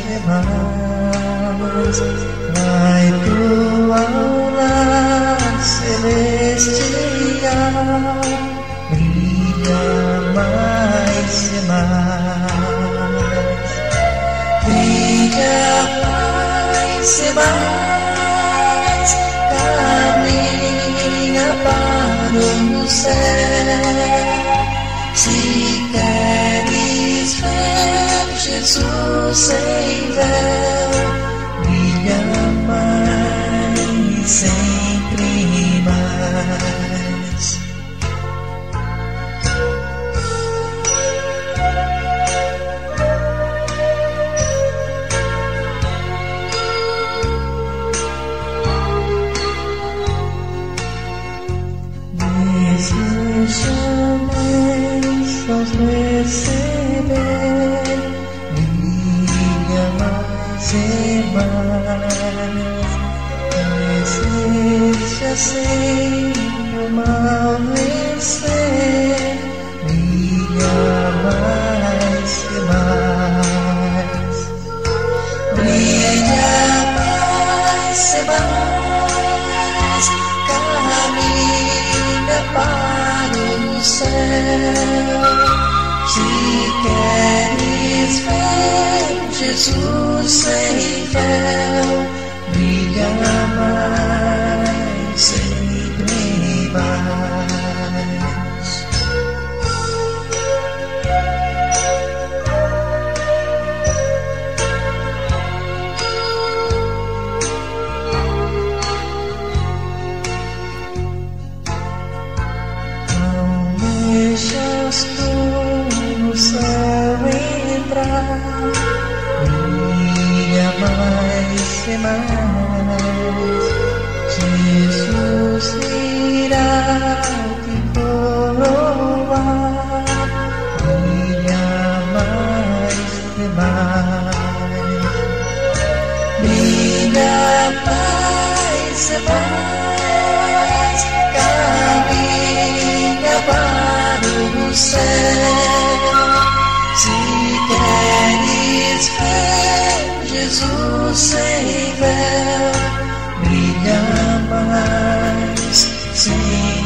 mais, vai tua lar celestial, brilha mais e mais, brilha mais e mais, caminha para o céu. Se queres ver Jesus sem véu, brilha mais, sempre mais. Desejamos receber, brilha mais e mais. Deseja sempre o mal vencer, brilha mais e mais, brilha mais e mais, caminha para o céu. Se queres ver Jesus sem véu, brilha mais, sempre mais. Não deixas no céu entrar, brilha mais e mais. Jesus irá te coroar, brilha mais e mais, brilha mais e mais, caminha para o céu. Se queres ver Jesus sem véu, brilha mais, sem